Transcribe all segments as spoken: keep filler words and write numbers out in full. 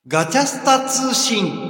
ガチャスタ通信。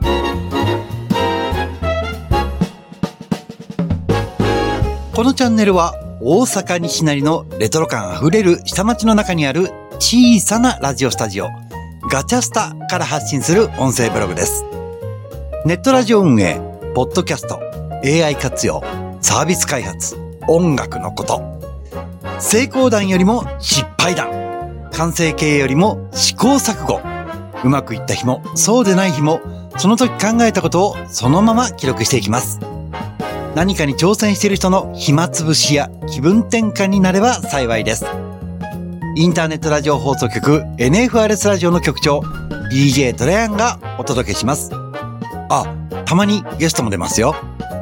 このチャンネルは大阪西成のレトロ感あふれる下町の中にある小さなラジオスタジオガチャスタから発信する音声ブログです。ネットラジオ運営、ポッドキャスト、エーアイ 活用、サービス開発、音楽のこと。成功談よりも失敗談、完成形よりも試行錯誤。うまくいった日もそうでない日も、その時考えたことをそのまま記録していきます。何かに挑戦している人の暇つぶしや気分転換になれば幸いです。インターネットラジオ放送局 エヌエフアールエス ラジオの局長 ディージェー トレアンがお届けします。あ、たまにゲストも出ますよ。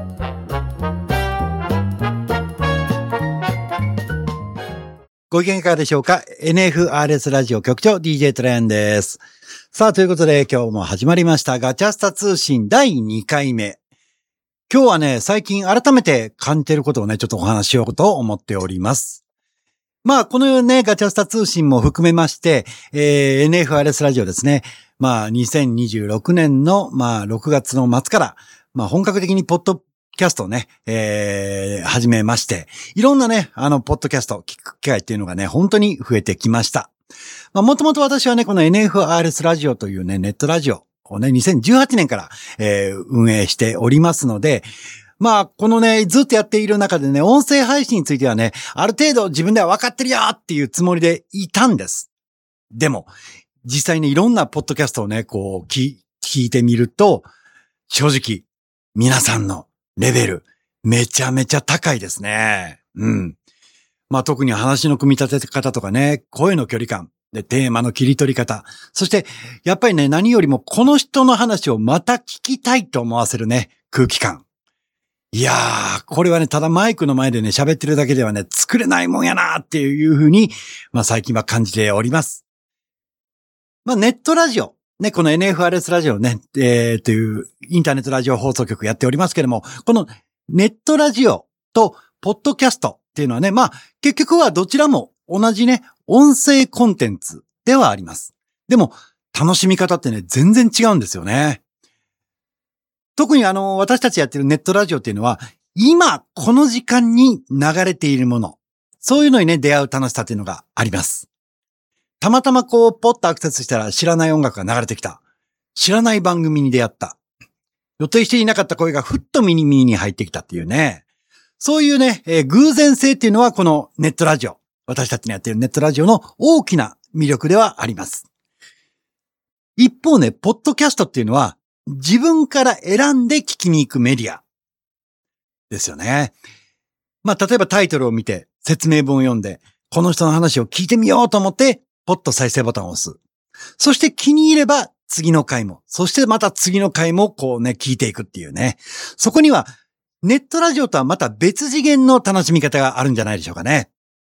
ご意見いかがでしょうか。 エヌエフアールエス ラジオ局長 ディージェー トレアンです。さあ、ということで今日も始まりましたガチャスタ通信だいにかいめ。今日はね、最近改めて感じていることをね、ちょっとお話ししようと思っております。まあ、このようにね、ガチャスタ通信も含めまして、えー、エヌエフアールエス ラジオですね。まあ、にせんにじゅうろくねんの、まあ、ろくがつの末から、まあ、本格的にポッドキャストをね、えー、始めまして、いろんなね、あの、ポッドキャスト、聞く機会っていうのがね、本当に増えてきました。まあ、もともと私はね、この エヌエフアールエス ラジオというね、ネットラジオをね、にせんじゅうはちねんから、えー、運営しておりますので、まあ、このね、ずっとやっている中でね、音声配信についてはね、ある程度自分では分かってるよっていうつもりでいたんです。でも、実際にいろんなポッドキャストをね、こう、聞、聞いてみると、正直、皆さんのレベル、めちゃめちゃ高いですね。うん。まあ、特に話の組み立て方とかね、声の距離感、で、テーマの切り取り方。そして、やっぱりね、何よりもこの人の話をまた聞きたいと思わせるね、空気感。いやー、これはね、ただマイクの前でね、喋ってるだけではね、作れないもんやなーっていうふうに、まあ最近は感じております。まあネットラジオ、ね、この エヌエフアールエス ラジオね、えー、というインターネットラジオ放送局やっておりますけども、このネットラジオとポッドキャストっていうのはね、まあ結局はどちらも同じね、音声コンテンツではあります。でも、楽しみ方ってね、全然違うんですよね。特にあの、私たちやってるネットラジオっていうのは、今、この時間に流れているもの、そういうのにね、出会う楽しさっていうのがあります。たまたまこう、ポッとアクセスしたら知らない音楽が流れてきた。知らない番組に出会った。予定していなかった声がふっと耳に入ってきたっていうね。そういうね、えー、偶然性っていうのはこのネットラジオ。私たちのやっているネットラジオの大きな魅力ではあります。一方ね、ポッドキャストっていうのは自分から選んで聞きに行くメディアですよね。まあ、例えばタイトルを見て説明文を読んでこの人の話を聞いてみようと思ってポッと再生ボタンを押す。そして気に入れば次の回も、そしてまた次の回もこうね、聞いていくっていうね。そこにはネットラジオとはまた別次元の楽しみ方があるんじゃないでしょうかね。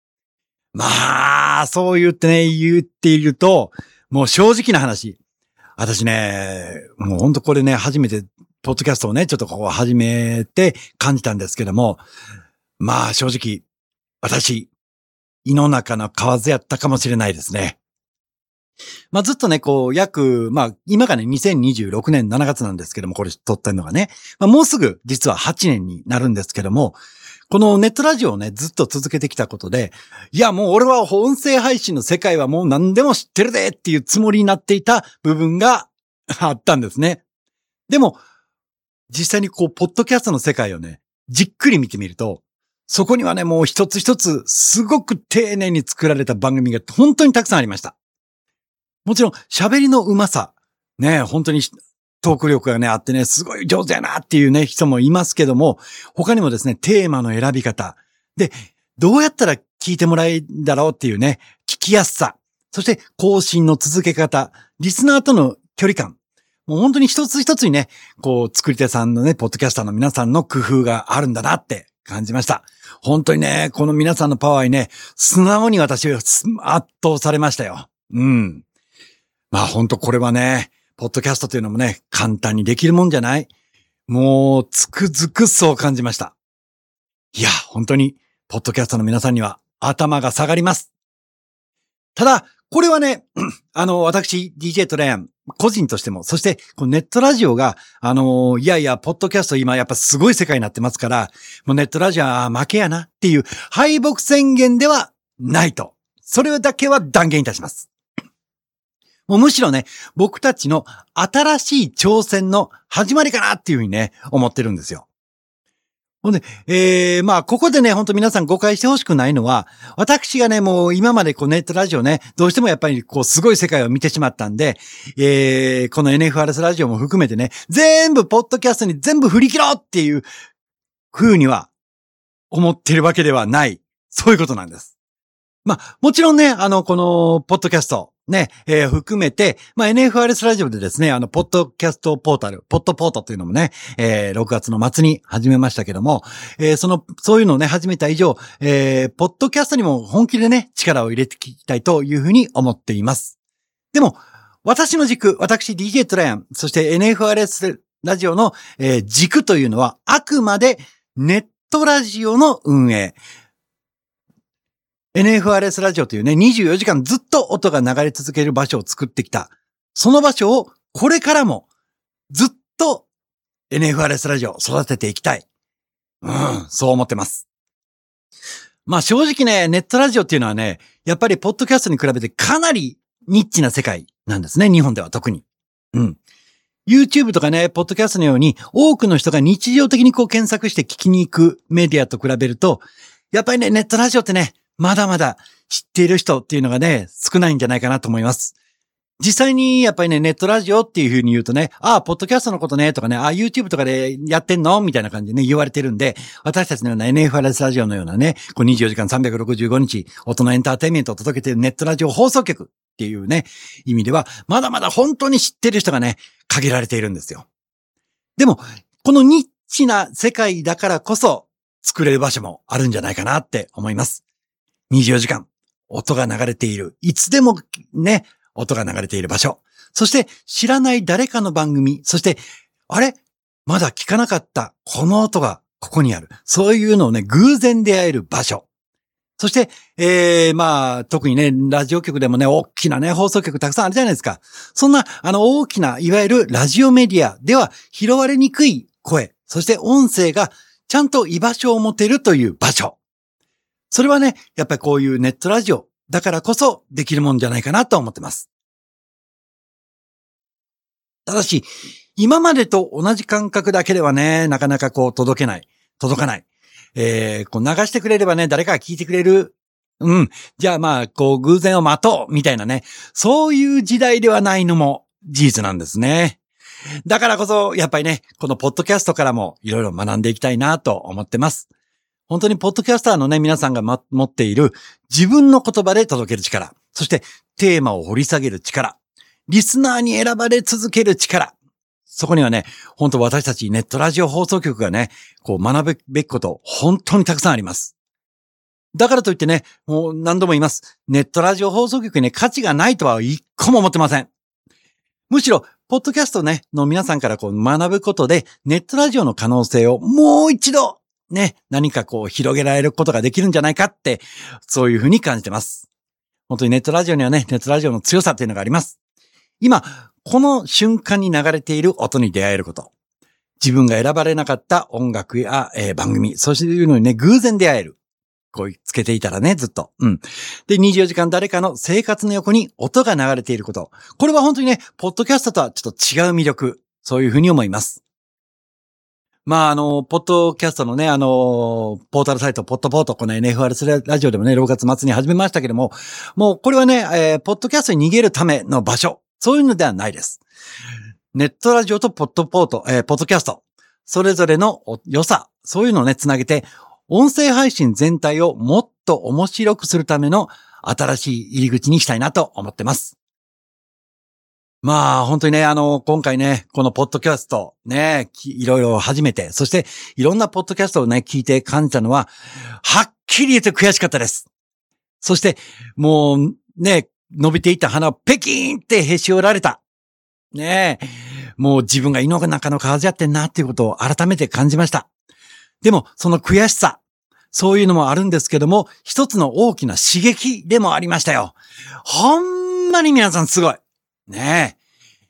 まあ、そう言ってね、言っていると、もう正直な話。私ね、もうほんとこれね、初めて、ポッドキャストをね、ちょっとここ始めて感じたんですけども、まあ正直、私、胃の中の蛙やったかもしれないですね。まあずっとね、こう、約、まあ今がね、にせんにじゅうろくねんしちがつなんですけども、これ撮ったのがね、まあ、もうすぐ実ははちねんになるんですけども、このネットラジオをね、ずっと続けてきたことで、いやもう俺は音声配信の世界はもう何でも知ってるでっていうつもりになっていた部分があったんですね。でも、実際にこう、ポッドキャストの世界をね、じっくり見てみると、そこにはね、もう一つ一つすごく丁寧に作られた番組が本当にたくさんありました。もちろん喋りの上手さ、ね、本当にトーク力がね、あってね、すごい上手やなっていうね、人もいますけども、他にもですね、テーマの選び方。で、どうやったら聞いてもらえるんだろうっていうね、聞きやすさ。そして更新の続け方。リスナーとの距離感。もう本当に一つ一つにね、こう、作り手さんのね、ポッドキャスターの皆さんの工夫があるんだなって感じました。本当にね、この皆さんのパワーにね、素直に私は圧倒されましたよ。うん。まあ本当これはね、ポッドキャストというのもね、簡単にできるもんじゃない。もう、つくづくそう感じました。いや、本当に、ポッドキャストの皆さんには頭が下がります。ただ、これはね、あの、私、ディージェー トレアン、 個人としても、そして、このネットラジオが、あのー、いやいや、ポッドキャスト今やっぱすごい世界になってますから、もうネットラジオは負けやなっていう敗北宣言ではないと。それだけは断言いたします。もうむしろね、僕たちの新しい挑戦の始まりかなっていうふうにね、思ってるんですよ。ほんで、えー、まあ、ここでね、ほんと皆さん誤解してほしくないのは、私がね、もう今までこうネットラジオね、どうしてもやっぱりこうすごい世界を見てしまったんで、えー、この エヌエフアールエス ラジオも含めてね、全部ポッドキャストに全部振り切ろうっていう風には思ってるわけではない。そういうことなんです。まあ、もちろんね、あの、この、ポッドキャスト、ね、えー、含めて、まあ、エヌエフアールエス ラジオでですね、あの、ポッドキャストポータル、ポッドポートというのもね、えー、ろくがつの末に始めましたけども、えー、その、そういうのをね、始めた以上、えー、ポッドキャストにも本気でね、力を入れていきたいというふうに思っています。でも、私の軸、私 ディージェー トライアン、そして エヌエフアールエス ラジオの、えー、軸というのは、あくまでネットラジオの運営。エヌエフアールエス ラジオというね、にじゅうよじかんずっと音が流れ続ける場所を作ってきた。その場所をこれからもずっと エヌエフアールエス ラジオを育てていきたい。うん、そう思ってます。まあ正直ね、ネットラジオっていうのはね、やっぱりポッドキャストに比べてかなりニッチな世界なんですね、日本では特に。うん。YouTube とかね、ポッドキャストのように多くの人が日常的にこう検索して聞きに行くメディアと比べると、やっぱりね、ネットラジオってね、まだまだ知っている人っていうのがね、少ないんじゃないかなと思います。実際にやっぱりね、ネットラジオっていう風に言うとね、ああ、ポッドキャストのことね、とかね、ああ、YouTube とかでやってんのみたいな感じでね、言われてるんで、私たちのような エヌエフアールエス ラジオのようなね、こうにじゅうよじかんさんびゃくろくじゅうごにち、音のエンターテインメントを届けているネットラジオ放送局っていうね、意味では、まだまだ本当に知ってる人がね、限られているんですよ。でも、このニッチな世界だからこそ、作れる場所もあるんじゃないかなって思います。にじゅうよじかん、音が流れている。いつでもね、音が流れている場所。そして、知らない誰かの番組。そして、あれまだ聞かなかったこの音がここにある。そういうのをね、偶然出会える場所。そして、えー、まあ、特にね、ラジオ局でもね、大きなね、放送局たくさんあるじゃないですか。そんな、あの、大きな、いわゆるラジオメディアでは拾われにくい声。そして音声がちゃんと居場所を持てるという場所。それはね、やっぱりこういうネットラジオだからこそできるもんじゃないかなと思ってます。ただし、今までと同じ感覚だけではね、なかなかこう届けない。届かない。えー、こう流してくれればね、誰かが聞いてくれる。うん。じゃあまあ、こう偶然を待とうみたいなね。そういう時代ではないのも事実なんですね。だからこそ、やっぱりね、このポッドキャストからもいろいろ学んでいきたいなと思ってます。本当にポッドキャスターのね、皆さんが、ま、持っている自分の言葉で届ける力、そしてテーマを掘り下げる力、リスナーに選ばれ続ける力。そこにはね、本当私たちネットラジオ放送局がね、こう学ぶべきこと本当にたくさんあります。だからといってね、もう何度も言います。ネットラジオ放送局にね、価値がないとは一個も思ってません。むしろ、ポッドキャストね、の皆さんからこう学ぶことで、ネットラジオの可能性をもう一度、ね、何かこう広げられることができるんじゃないかって、そういうふうに感じてます。本当にネットラジオにはね、ネットラジオの強さっていうのがあります。今、この瞬間に流れている音に出会えること。自分が選ばれなかった音楽や、えー、番組、そういうのにね、偶然出会える。こうつけていたらね、ずっと。うん。で、にじゅうよじかん誰かの生活の横に音が流れていること。これは本当にね、ポッドキャストとはちょっと違う魅力。そういうふうに思います。まあ、あの、ポッドキャストのね、あの、ポータルサイト、ポッドポート、この エヌエフアールエス ラジオでもね、ろくがつ末に始めましたけども、もうこれはね、えー、ポッドキャストに逃げるための場所。そういうのではないです。ネットラジオとポッドポート、えー、ポッドキャスト。それぞれの良さ、そういうのをね、つなげて、音声配信全体をもっと面白くするための新しい入り口にしたいなと思ってます。まあ、本当にね、あの、今回ね、このポッドキャスト、ね、いろいろ始めて、そして、いろんなポッドキャストをね、聞いて感じたのは、はっきり言って悔しかったです。そして、もう、ね、伸びていった花をペキーンってへし折られた。ねえ、もう自分が胃の中の蛙やってんなっていうことを改めて感じました。でも、その悔しさ、そういうのもあるんですけども、一つの大きな刺激でもありましたよ。ほんまに皆さんすごい。ねえ。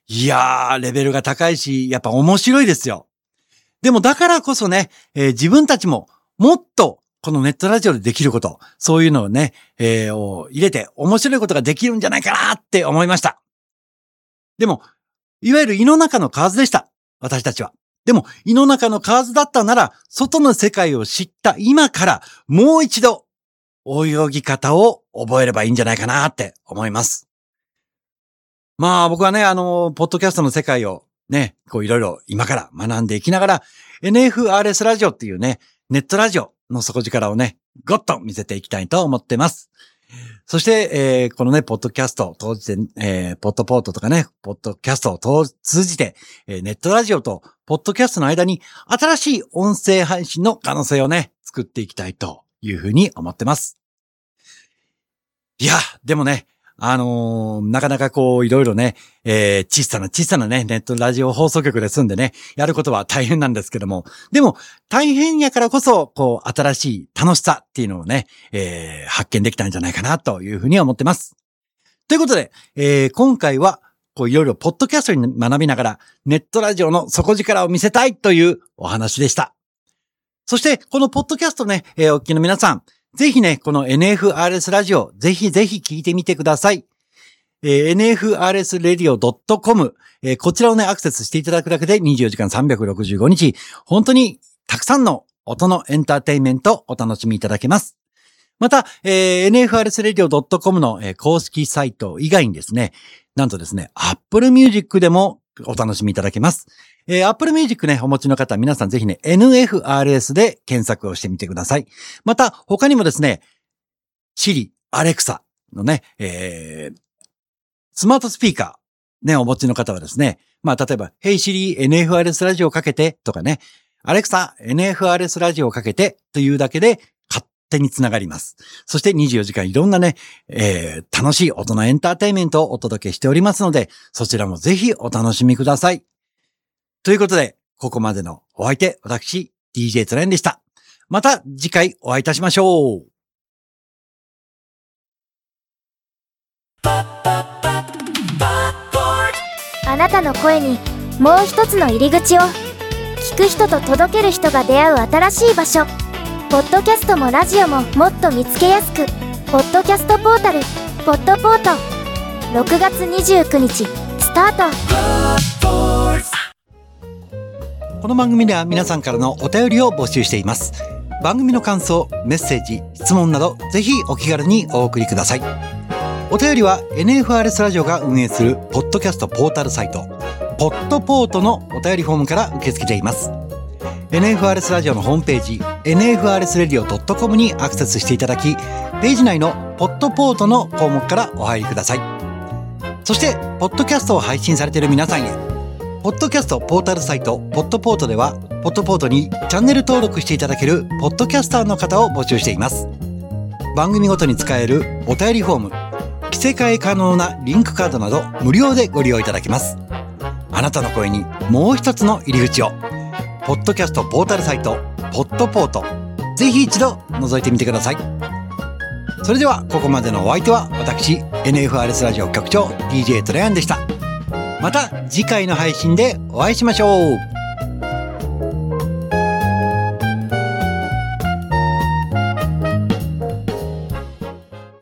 いやー、レベルが高いし、やっぱ面白いですよ。でもだからこそね、えー、自分たちももっとこのネットラジオでできること、そういうのをね、えー、を入れて面白いことができるんじゃないかなって思いました。でも、いわゆる胃の中の蛙でした。私たちは。でも、胃の中の蛙だったなら、外の世界を知った今から、もう一度、泳ぎ方を覚えればいいんじゃないかなって思います。まあ僕はね、あの、ポッドキャストの世界をね、こういろいろ今から学んでいきながら、エヌエフアールエス ラジオっていうね、ネットラジオの底力をね、ごっと見せていきたいと思ってます。そして、えー、このね、ポッドキャストを通じて、えー、ポッドポートとかね、ポッドキャストを通じて、えー、ネットラジオとポッドキャストの間に新しい音声配信の可能性をね、作っていきたいというふうに思ってます。いや、でもね、あのー、なかなかこう、いろいろね、えー、小さな小さなね、ネットラジオ放送局で住んでね、やることは大変なんですけども、でも、大変やからこそ、こう、新しい楽しさっていうのをね、えー、発見できたんじゃないかなというふうに思ってます。ということで、えー、今回は、こう、いろいろポッドキャストに学びながら、ネットラジオの底力を見せたいというお話でした。そして、このポッドキャストね、えー、お聞きの皆さん、ぜひね、この エヌエフアールエス ラジオ、ぜひぜひ聞いてみてください。えー、エヌエフアールエスレディオドットコム、えー、こちらをね、アクセスしていただくだけでにじゅうよじかんさんびゃくろくじゅうごにち、本当にたくさんの音のエンターテインメントをお楽しみいただけます。また、えー、エヌエフアールエスレディオドットコム の、えー、公式サイト以外にですね、なんとですね、Apple Music でもお楽しみいただけます。えー、Apple Music ね、お持ちの方、皆さんぜひね、エヌエフアールエス で検索をしてみてください。また、他にもですね、Siri、Alexa のね、えー、スマートスピーカー、ね、お持ちの方はですね、まあ、例えば、Hey Siri、エヌエフアールエス ラジオをかけて、とかね、Alexa、エヌエフアールエス ラジオをかけて、というだけで、勝手につながります。そしてにじゅうよじかんいろんなね、えー、楽しい大人エンターテインメントをお届けしておりますので、そちらもぜひお楽しみください。ということで、ここまでのお相手、私、ディージェー トレンでした。また次回お会いいたしましょう。 あなたの声にもう一つの入り口を、聞く人と届ける人が出会う新しい場所。ポッドキャストもラジオももっと見つけやすく、ポッドキャストポータル、ポッドポート。ろくがつにじゅうくにちスタート。 この番組では皆さんからのお便りを募集しています。番組の感想、メッセージ、質問などぜひお気軽にお送りください。お便りは エヌエフアールエス ラジオが運営するポッドキャストポータルサイトポッドポートのお便りフォームから受け付けています。 エヌエフアールエス ラジオのホームページ エヌエフアールエスレディオドットコム にアクセスしていただき、ページ内のポッドポートの項目からお入りください。そしてポッドキャストを配信されている皆さんへ、ポッドキャストポータルサイトポッドポートではポッドポートにチャンネル登録していただけるポッドキャスターの方を募集しています。番組ごとに使えるお便りフォーム、着せ替え可能なリンクカードなど無料でご利用いただけます。あなたの声にもう一つの入り口を、ポッドキャストポータルサイトポッドポート、ぜひ一度覗いてみてください。それではここまでのお相手は私 エヌエフアールエス ラジオ局長 ディージェー トレアンでした。また次回の配信でお会いしましょう。